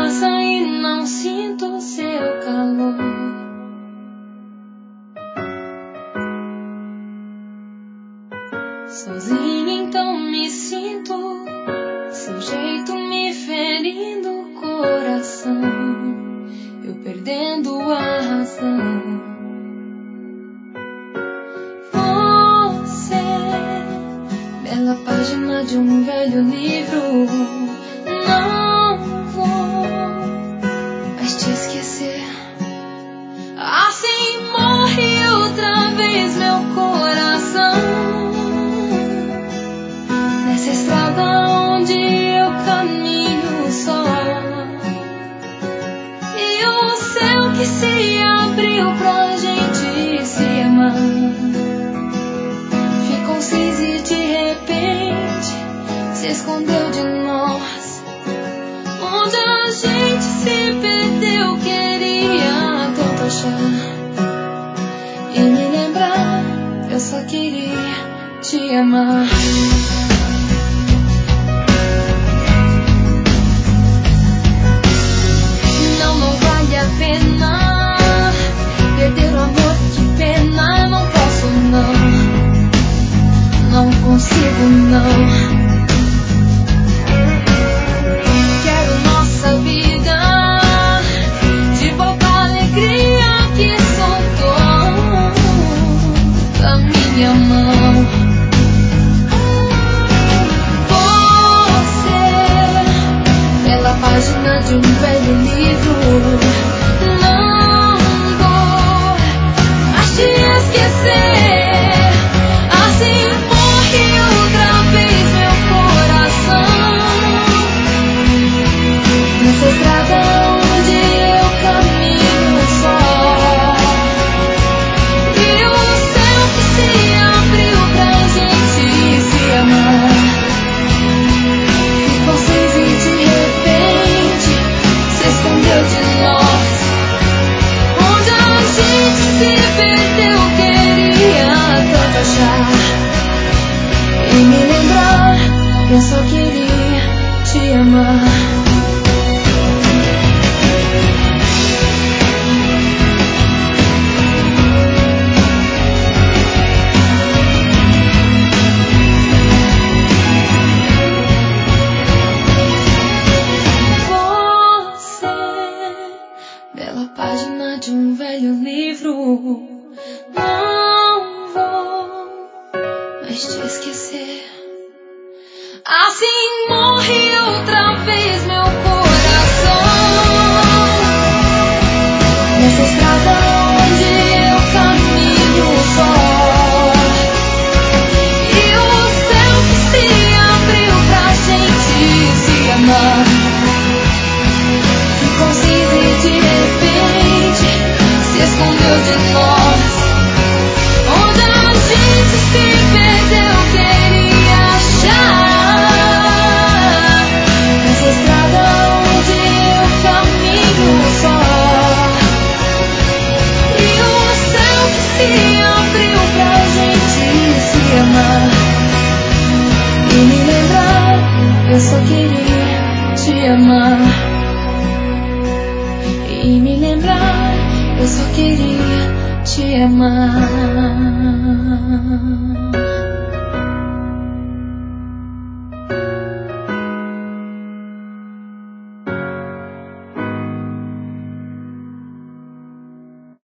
casa e não sinto seu calor. Sozinha então me sinto, seu jeito me ferindo o coração, eu perdendo a razão. Você, bela página de um velho livro, não vou mais te esquecer. Assim morre outra vez meu coração, nessa estrada onde eu caminho só. E o céu que se abriu pra gente se amar ficou cinza e de repente se escondeu de nós. Onde a gente se perdeu, queria tanto achar e me lembrar, eu só queria te amar. Não vale a pena perder o amor, que pena, não posso não consigo não. Quero nossa vida de volta à alegria que soltou da minha mão. Você, pela página de um velho livro, não vou mais te esquecer. Assim morre outra vez meu coração, nessa estrada onde eu caminho só. E o céu que se abriu pra gente se amar ficou cinza e de repente se escondeu de nós. Onde a gente se perdeu, queria tanto achar e me lembrar, eu só queria te amar. Bela página de um velho livro, não vou mais te esquecer. Assim morre outra vez meu coração, nessa estrada onde eu caminho só. E o céu que se abriu pra gente se amar ficou cinza e de repente se escondeu de nós. Onde a gente se perdeu, queria achar nessa estrada onde eu caminho só. E o céu que se abriu pra gente se amar e me lembrar, eu só queria te amar. E me lembrar, eu só queria te amar.